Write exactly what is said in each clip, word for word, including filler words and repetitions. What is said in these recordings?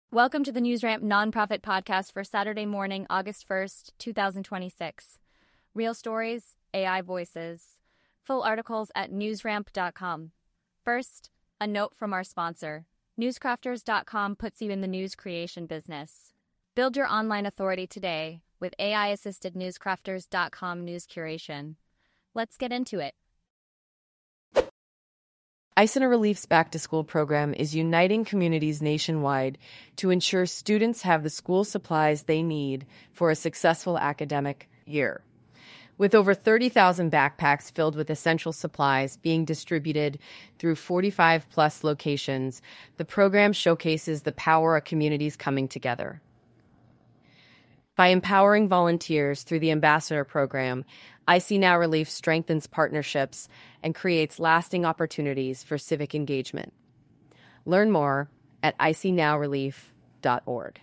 Welcome to the NewsRamp Nonprofit Podcast for Saturday morning, August first, twenty twenty-six. Real stories, A I voices. Full articles at newsramp dot com. First, a note from our sponsor. newscrafters dot com puts you in the news creation business. Build your online authority today with A I-assisted newscrafters dot com news curation. Let's get into it. Icena Relief's back-to-school program is uniting communities nationwide to ensure students have the school supplies they need for a successful academic year. With over thirty thousand backpacks filled with essential supplies being distributed through forty-five plus locations, the program showcases the power of communities coming together. By empowering volunteers through the Ambassador Program, I C Now Relief strengthens partnerships and creates lasting opportunities for civic engagement. Learn more at I C now relief dot org.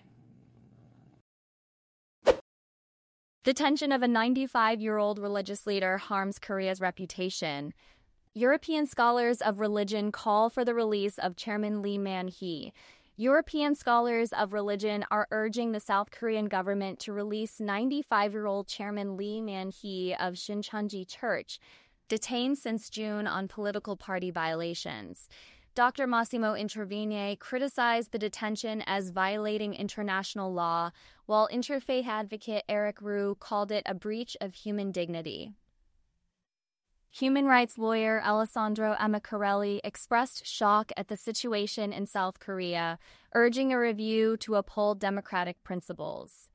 Detention of a ninety-five-year-old religious leader harms Korea's reputation. European scholars of religion call for the release of Chairman Lee Man-hee. European scholars of religion are urging the South Korean government to release ninety-five-year-old Chairman Lee Man-hee of Shincheonji Church, detained since June on political party violations. Doctor Massimo Introvigne criticized the detention as violating international law, while interfaith advocate Eric Rue called it a breach of human dignity. Human rights lawyer Alessandro Amacarelli expressed shock at the situation in South Korea, urging a review to uphold democratic principles.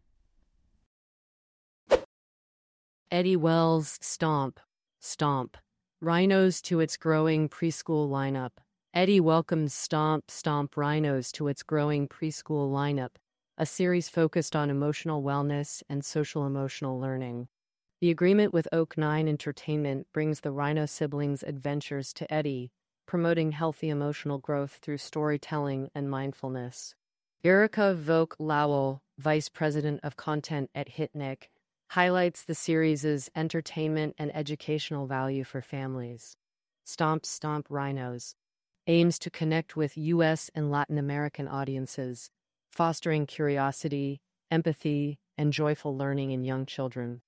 Eddie Wells' Stomp, Stomp, Rhinos to its growing preschool lineup. Eddie welcomes Stomp, Stomp Rhinos to its growing preschool lineup, a series focused on emotional wellness and social-emotional learning. The agreement with Oak Nine Entertainment brings the Rhino siblings' adventures to Eddie, promoting healthy emotional growth through storytelling and mindfulness. Erica Voke Lowell, Vice President of Content at Hitnik, highlights the series' entertainment and educational value for families. Stomp Stomp Rhinos aims to connect with U S and Latin American audiences, fostering curiosity, empathy, and joyful learning in young children.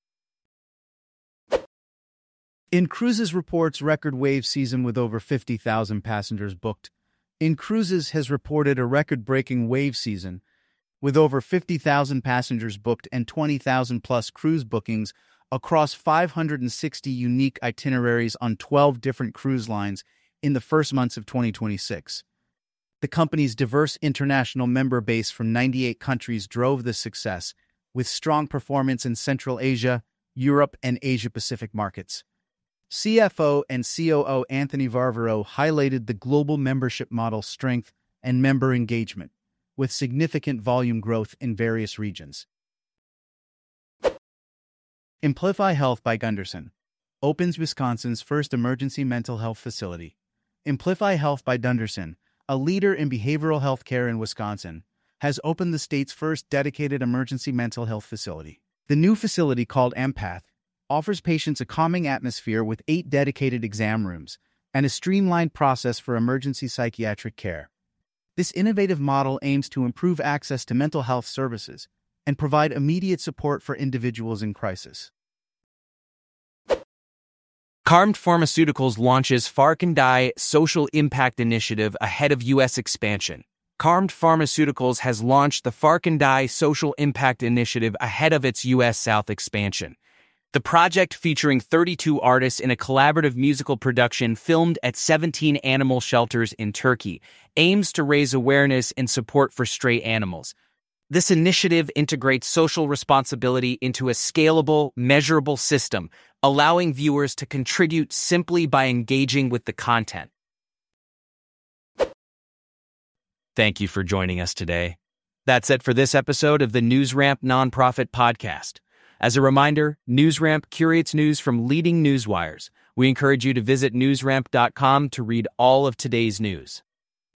Incruises reports record wave season with over fifty thousand passengers booked. Incruises has reported a record-breaking wave season with over fifty thousand passengers booked and twenty thousand plus cruise bookings across five hundred sixty unique itineraries on twelve different cruise lines in the first months of twenty twenty-six. The company's diverse international member base from ninety-eight countries drove this success, with strong performance in Central Asia, Europe, and Asia-Pacific markets. C F O and C O O Anthony Varvaro highlighted the global membership model's strength and member engagement, with significant volume growth in various regions. Amplify Health by Gunderson opens Wisconsin's first emergency mental health facility. Amplify Health by Gunderson, a leader in behavioral health care in Wisconsin, has opened the state's first dedicated emergency mental health facility. The new facility, called Empath, offers patients a calming atmosphere with eight dedicated exam rooms and a streamlined process for emergency psychiatric care. This innovative model aims to improve access to mental health services and provide immediate support for individuals in crisis. Carmed Pharmaceuticals launches Farkandai Social Impact Initiative ahead of U S expansion. Carmed Pharmaceuticals has launched the Farkandai Social Impact Initiative ahead of its U S South expansion. The project, featuring thirty-two artists in a collaborative musical production filmed at seventeen animal shelters in Turkey, aims to raise awareness and support for stray animals. This initiative integrates social responsibility into a scalable, measurable system, allowing viewers to contribute simply by engaging with the content. Thank you for joining us today. That's it for this episode of the NewsRamp Nonprofit Podcast. As a reminder, NewsRamp curates news from leading news wires. We encourage you to visit newsramp dot com to read all of today's news.